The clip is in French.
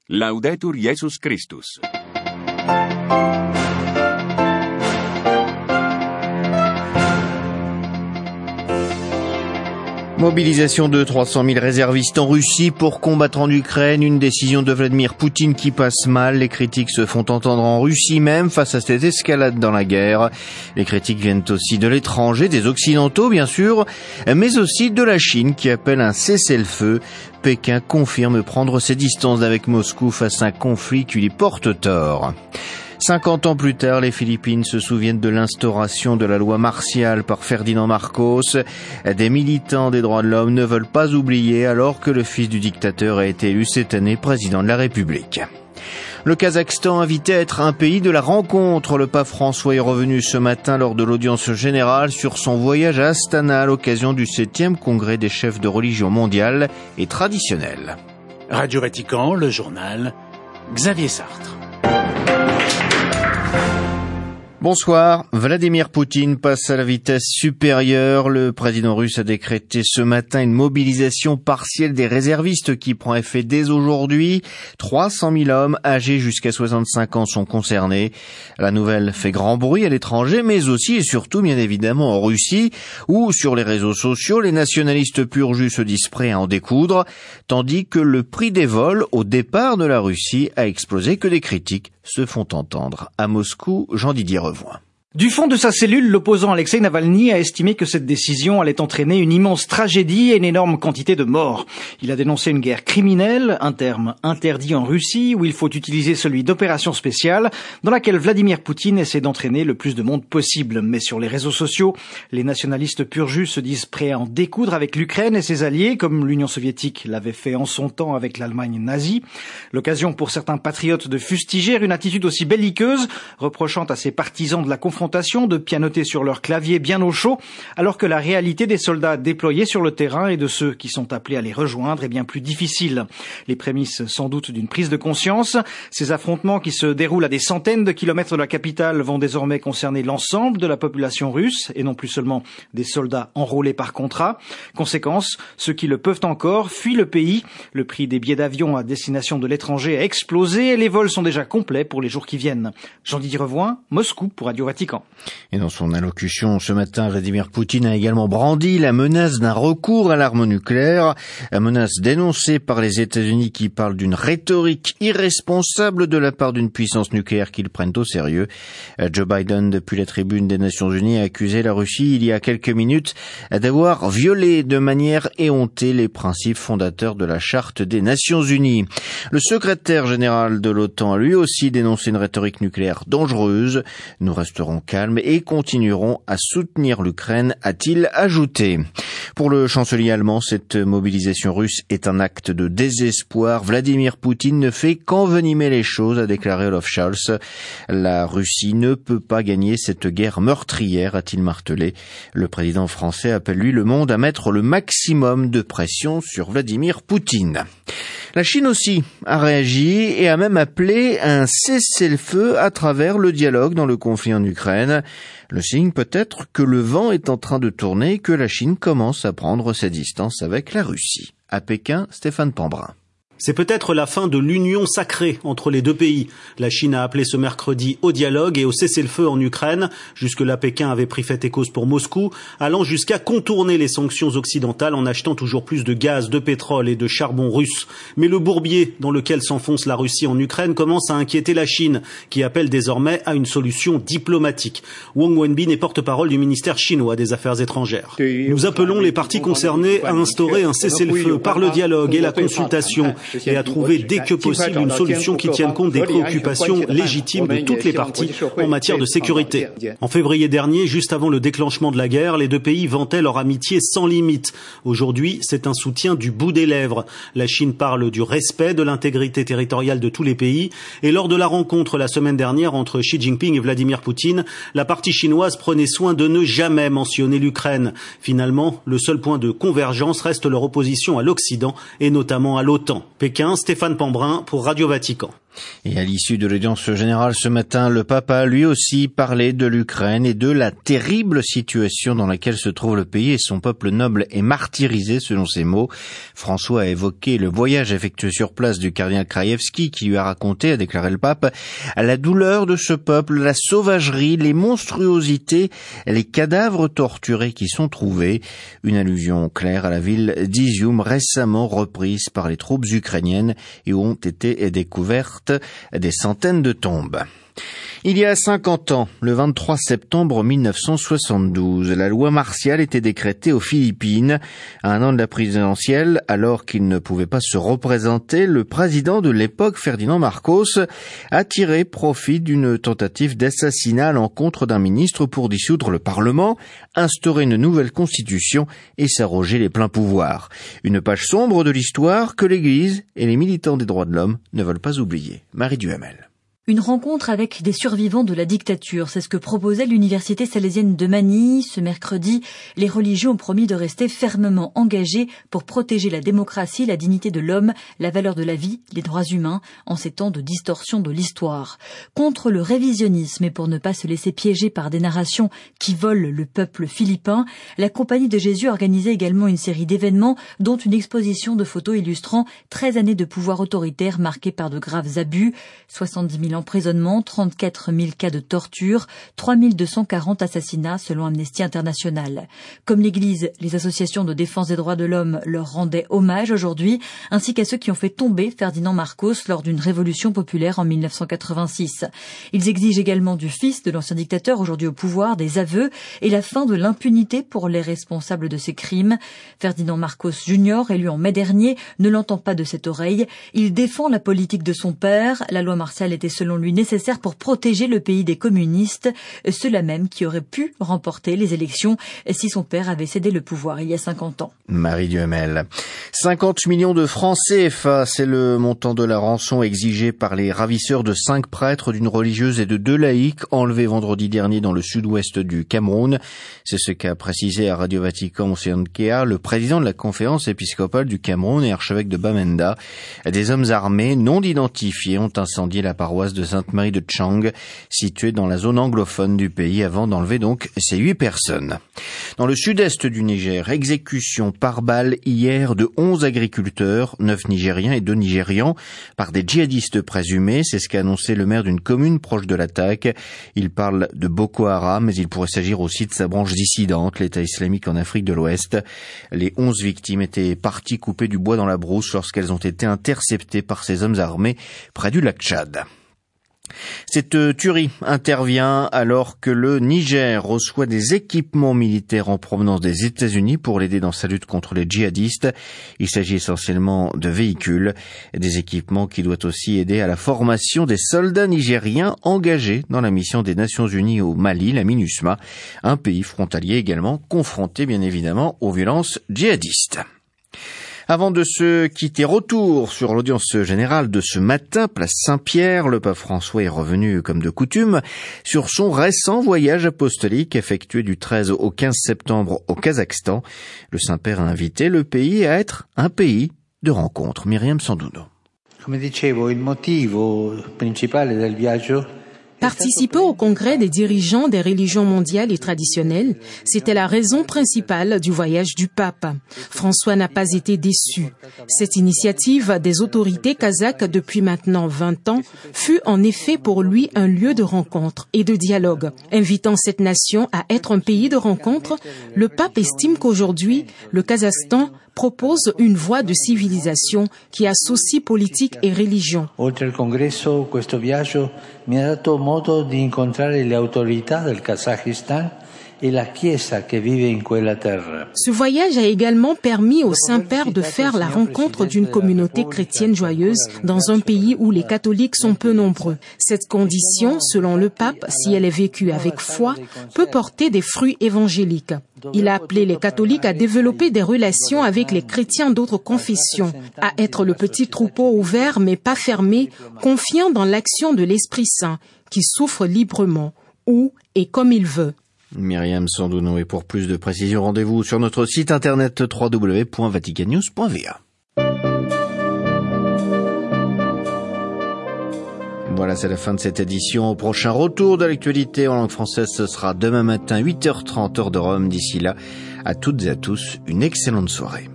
Laudetur Jesus Christus. Mobilisation de 300 000 réservistes en Russie pour combattre en Ukraine, une décision de Vladimir Poutine qui passe mal. Les critiques se font entendre en Russie même face à cette escalade dans la guerre. Les critiques viennent aussi de l'étranger, des Occidentaux bien sûr, mais aussi de la Chine qui appelle un cessez-le-feu. Pékin confirme prendre ses distances avec Moscou face à un conflit qui lui porte tort. 50 ans plus tard, les Philippines se souviennent de l'instauration de la loi martiale par Ferdinand Marcos. Des militants des droits de l'homme ne veulent pas oublier alors que le fils du dictateur a été élu cette année président de la République. Le Kazakhstan invité à être un pays de la rencontre. Le pape François est revenu ce matin lors de l'audience générale sur son voyage à Astana à l'occasion du 7e congrès des chefs de religion mondiale et traditionnelle. Radio Vatican, le journal, Xavier Sartre. Bonsoir. Vladimir Poutine passe à la vitesse supérieure. Le président russe a décrété ce matin une mobilisation partielle des réservistes qui prend effet dès aujourd'hui. 300 000 hommes âgés jusqu'à 65 ans sont concernés. La nouvelle fait grand bruit à l'étranger, mais aussi et surtout, bien évidemment, en Russie, où sur les réseaux sociaux, les nationalistes pur jus se disent prêts à en découdre, tandis que le prix des vols au départ de la Russie a explosé, que des critiques se font entendre. À Moscou, Jean-Didier Revoin. Du fond de sa cellule, l'opposant Alexei Navalny a estimé que cette décision allait entraîner une immense tragédie et une énorme quantité de morts. Il a dénoncé une guerre criminelle, un terme interdit en Russie, où il faut utiliser celui d'opération spéciale, dans laquelle Vladimir Poutine essaie d'entraîner le plus de monde possible. Mais sur les réseaux sociaux, les nationalistes pur jus se disent prêts à en découdre avec l'Ukraine et ses alliés, comme l'Union soviétique l'avait fait en son temps avec l'Allemagne nazie. L'occasion pour certains patriotes de fustiger une attitude aussi belliqueuse, reprochant à ses partisans de la confrontation de pianoter sur leur clavier bien au chaud, alors que la réalité des soldats déployés sur le terrain et de ceux qui sont appelés à les rejoindre est bien plus difficile. Les prémices sans doute d'une prise de conscience. Ces affrontements qui se déroulent à des centaines de kilomètres de la capitale vont désormais concerner l'ensemble de la population russe et non plus seulement des soldats enrôlés par contrat. Conséquence, ceux qui le peuvent encore fuient le pays. Le prix des billets d'avion à destination de l'étranger a explosé et les vols sont déjà complets pour les jours qui viennent. Jean-Didier Revoin, Moscou pour Radio Vatican. Et dans son allocution ce matin, Vladimir Poutine a également brandi la menace d'un recours à l'arme nucléaire, la menace dénoncée par les États-Unis qui parlent d'une rhétorique irresponsable de la part d'une puissance nucléaire qu'ils prennent au sérieux. Joe Biden, depuis la tribune des Nations Unies, a accusé la Russie il y a quelques minutes d'avoir violé de manière éhontée les principes fondateurs de la Charte des Nations Unies. Le secrétaire général de l'OTAN a lui aussi dénoncé une rhétorique nucléaire dangereuse. Nous resterons calmes et continueront à soutenir l'Ukraine, a-t-il ajouté. Pour le chancelier allemand, cette mobilisation russe est un acte de désespoir. Vladimir Poutine ne fait qu'envenimer les choses, a déclaré Olaf Scholz. La Russie ne peut pas gagner cette guerre meurtrière, a-t-il martelé. Le président français appelle lui le monde à mettre le maximum de pression sur Vladimir Poutine. La Chine aussi a réagi et a même appelé un cessez-le-feu à travers le dialogue dans le conflit en Ukraine. Le signe peut-être que le vent est en train de tourner et que la Chine commence à prendre ses distances avec la Russie. À Pékin, Stéphane Pambrin. C'est peut-être la fin de l'union sacrée entre les deux pays. La Chine a appelé ce mercredi au dialogue et au cessez-le-feu en Ukraine. Jusque-là, Pékin avait pris fait et cause pour Moscou, allant jusqu'à contourner les sanctions occidentales en achetant toujours plus de gaz, de pétrole et de charbon russe. Mais le bourbier dans lequel s'enfonce la Russie en Ukraine commence à inquiéter la Chine, qui appelle désormais à une solution diplomatique. Wang Wenbin est porte-parole du ministère chinois des Affaires étrangères. Nous appelons les parties concernées à instaurer un cessez-le-feu par le dialogue et la consultation, et à trouver dès que possible une solution qui tienne compte des préoccupations légitimes de toutes les parties en matière de sécurité. En février dernier, juste avant le déclenchement de la guerre, les deux pays vantaient leur amitié sans limite. Aujourd'hui, c'est un soutien du bout des lèvres. La Chine parle du respect de l'intégrité territoriale de tous les pays, et lors de la rencontre la semaine dernière entre Xi Jinping et Vladimir Poutine, la partie chinoise prenait soin de ne jamais mentionner l'Ukraine. Finalement, le seul point de convergence reste leur opposition à l'Occident et notamment à l'OTAN. Pékin, Stéphane Pambrin pour Radio Vatican. Et à l'issue de l'audience générale ce matin, le pape a lui aussi parlé de l'Ukraine et de la terrible situation dans laquelle se trouve le pays et son peuple noble est martyrisé, selon ses mots. François a évoqué le voyage effectué sur place du cardinal Krajewski qui lui a raconté, a déclaré le pape, la douleur de ce peuple, la sauvagerie, les monstruosités, les cadavres torturés qui sont trouvés. Une allusion claire à la ville d'Izium récemment reprise par les troupes ukrainiennes et où ont été découvertes des centaines de tombes. Il y a 50 ans, le 23 septembre 1972, la loi martiale était décrétée aux Philippines. À un an de la présidentielle, alors qu'il ne pouvait pas se représenter, le président de l'époque, Ferdinand Marcos, a tiré profit d'une tentative d'assassinat à l'encontre d'un ministre pour dissoudre le Parlement, instaurer une nouvelle constitution et s'arroger les pleins pouvoirs. Une page sombre de l'histoire que l'Église et les militants des droits de l'homme ne veulent pas oublier. Marie Duhamel. Une rencontre avec des survivants de la dictature, c'est ce que proposait l'université salésienne de Manille. Ce mercredi, les religieux ont promis de rester fermement engagés pour protéger la démocratie, la dignité de l'homme, la valeur de la vie, les droits humains, en ces temps de distorsion de l'histoire. Contre le révisionnisme et pour ne pas se laisser piéger par des narrations qui volent le peuple philippin, la Compagnie de Jésus organisait également une série d'événements, dont une exposition de photos illustrant 13 années de pouvoir autoritaire marquées par de graves abus, 70 000 emprisonnements, 34 000 cas de torture, 3 240 assassinats selon Amnesty International. Comme l'Église, les associations de défense des droits de l'homme leur rendaient hommage aujourd'hui, ainsi qu'à ceux qui ont fait tomber Ferdinand Marcos lors d'une révolution populaire en 1986. Ils exigent également du fils de l'ancien dictateur aujourd'hui au pouvoir des aveux et la fin de l'impunité pour les responsables de ces crimes. Ferdinand Marcos Jr., élu en mai dernier, ne l'entend pas de cette oreille. Il défend la politique de son père. La loi martiale était selon lui nécessaire pour protéger le pays des communistes, ceux-là même qui auraient pu remporter les élections si son père avait cédé le pouvoir il y a 50 ans. Marie Duhamel. 50 millions de francs CFA, c'est le montant de la rançon exigée par les ravisseurs de 5 prêtres, d'une religieuse et de 2 laïcs enlevés vendredi dernier dans le sud-ouest du Cameroun. C'est ce qu'a précisé à Radio Vatican Monsieur Nkea, le président de la conférence épiscopale du Cameroun et archevêque de Bamenda. Des hommes armés non identifiés ont incendié la paroisse de Sainte-Marie de Tchang, située dans la zone anglophone du pays, avant d'enlever donc ces 8 personnes. Dans le sud-est du Niger, exécution par balle hier de 11 agriculteurs, 9 Nigériens et 2 Nigérians, par des djihadistes présumés. C'est ce qu'a annoncé le maire d'une commune proche de l'attaque. Il parle de Boko Haram, mais il pourrait s'agir aussi de sa branche dissidente, l'État islamique en Afrique de l'Ouest. Les 11 victimes étaient parties couper du bois dans la brousse lorsqu'elles ont été interceptées par ces hommes armés près du lac Tchad. Cette tuerie intervient alors que le Niger reçoit des équipements militaires en provenance des États-Unis pour l'aider dans sa lutte contre les djihadistes. Il s'agit essentiellement de véhicules, des équipements qui doivent aussi aider à la formation des soldats nigériens engagés dans la mission des Nations Unies au Mali, la MINUSMA, un pays frontalier également confronté bien évidemment aux violences djihadistes. Avant de se quitter, retour sur l'audience générale de ce matin, place Saint-Pierre. Le pape François est revenu, comme de coutume, sur son récent voyage apostolique effectué du 13 au 15 septembre au Kazakhstan. Le Saint-Père a invité le pays à être un pays de rencontre. Myriam Sandouno. Come dicevo, il motivo principale del viaggio. Participer au congrès des dirigeants des religions mondiales et traditionnelles, c'était la raison principale du voyage du pape. François n'a pas été déçu. Cette initiative des autorités kazakhs depuis maintenant 20 ans fut en effet pour lui un lieu de rencontre et de dialogue. Invitant cette nation à être un pays de rencontre, le pape estime qu'aujourd'hui, le Kazakhstan propose une voie de civilisation qui associe politique et religion. Oltre al congresso, questo viaggio mi ha dato modo di incontrare le autorità del Kazakistan et la Chiesa che vive in quella terra. Ce voyage a également permis au Saint-Père de faire la rencontre d'une communauté chrétienne joyeuse dans un pays où les catholiques sont peu nombreux. Cette condition, selon le pape, si elle est vécue avec foi, peut porter des fruits évangéliques. Il a appelé les catholiques à développer des relations avec les chrétiens d'autres confessions, à être le petit troupeau ouvert mais pas fermé, confiant dans l'action de l'Esprit Saint, qui souffre librement, où et comme il veut. Myriam Sandouno, et pour plus de précisions, rendez-vous sur notre site internet www.vaticannews.va. Voilà, c'est la fin de cette édition. Au prochain retour de l'actualité en langue française, ce sera demain matin 8h30 heure de Rome. D'ici là, à toutes et à tous, une excellente soirée.